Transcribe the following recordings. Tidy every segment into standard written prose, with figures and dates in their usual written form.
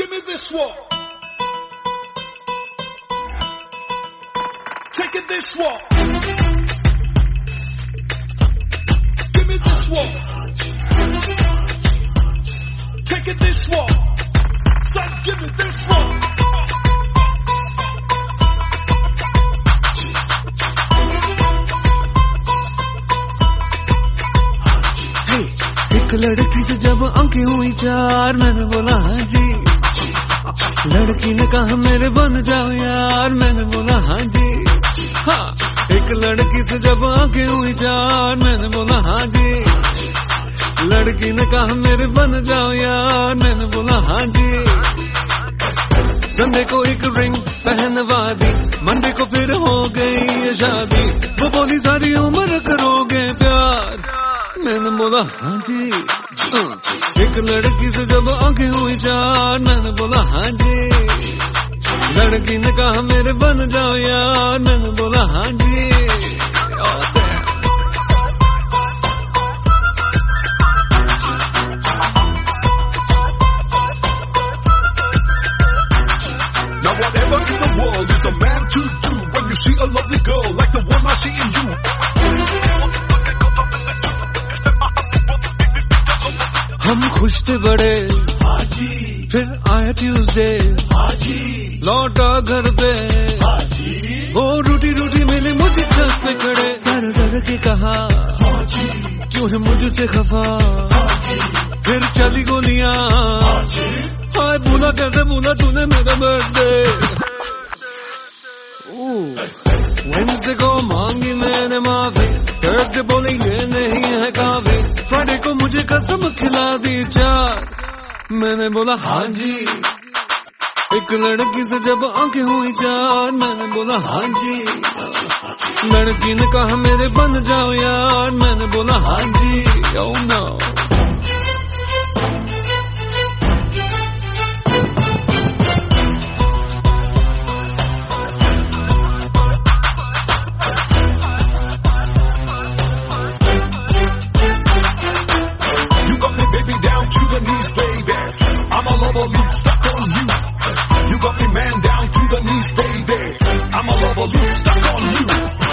Give me this one. Take it this one. Give me this one. Take it this one. Son, give me this one. Hey, एक लड़की से जब आंखें हुई चार, मैंने बोला हाँ जी। लड़की ने कहा मेरे बन जाओ यार, मैंने बोला हाँ जी। हाँ, एक लड़की से जब आंखें हुई चार, मैंने बोला हाँ जी। लड़की ने कहा मेरे बन जाओ यार, मैंने बोला हाँ जी। संडे को एक रिंग पहनवा दी, मंडे को फिर हो गई ये शादी। वो बोली सारी उम्र करोगे प्यार, मैंने बोला हाँ जी। एक लड़की से जब आंखें हुई चार, मैंने बोला हाँ जी। लड़की ने कहा मेरे बन जाओ यार, मैंने बोला हाँ जी। Now whatever in the world is a man to do when you see a lovely girl like the one I see in you. हम खुश थे बड़े, फिर आया ट्यूसडे, लौटा घर पे, वो रूठी रूठी मिली मुझे छत पे खड़े। डर डर के कहा क्यों है मुझसे खफा, फिर चली गोलियां। हाय भूला कैसे भूला तूने मेरा बर्थडे। वेडनेसडे को मांगी मैंने माफी, थर्सडे बोली ये नहीं है काफी, फ्राइडे को मुझे कसम खिला दी चार, मैंने बोला हाँ जी। एक लड़की से जब आंखें हुई चार, मैंने बोला हाँ जी। लड़की ने कहा मेरे बन जाओ यार, मैंने बोला हाँ जी। Oh no. To the knees, baby. I'm a lover, loose, stuck on you. You got me man down to the knees, baby. I'm a lover, loose, stuck on you.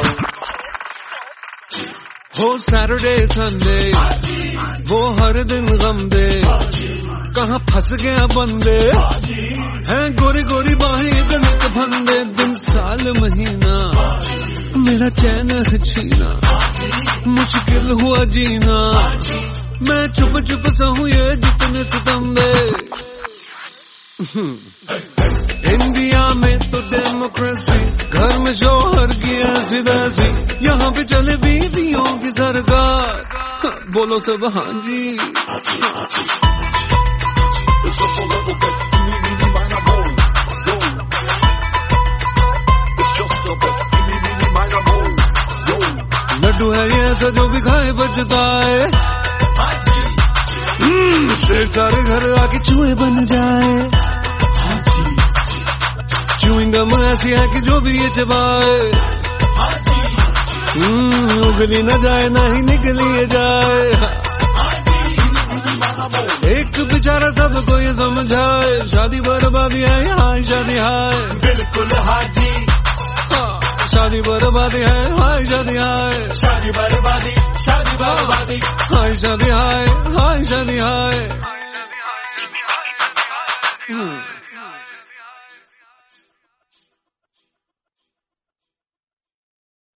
हो सैटरडे संडे, वो हर दिन गम दे, कहाँ फंस गया बंदे, हैं गोरी गोरी बाहें गलत फंदे। दिन साल महीना मेरा चैन है छीना, मुश्किल हुआ जीना, मैं चुप चुप सहूं ये जितने सितम दे। इंडिया में तो डेमोक्रेसी, घर में शोहर की ऐसी तैसी, यहाँ पे चले बीवियों की सरकार, बोलो सब हाँ जी। लड्डू है ये ऐसा जो भी खाए बचता है, शेर सारे घर आके चूहे बन जाए। च्यूइंग गम ऐसी है कि जो भी ये चबाए, उगली न जाए ना ही निकली जाए। एक बेचारा सबको ये समझाए, शादी बर्बादी है यहाँ शादी हाय, बिल्कुल हाजी। शादी बर्बादी है हाय शादी हाय, शादी बर्बादी, शादी बर्बादी, हाय शादी हाय, हाय शादी हाय।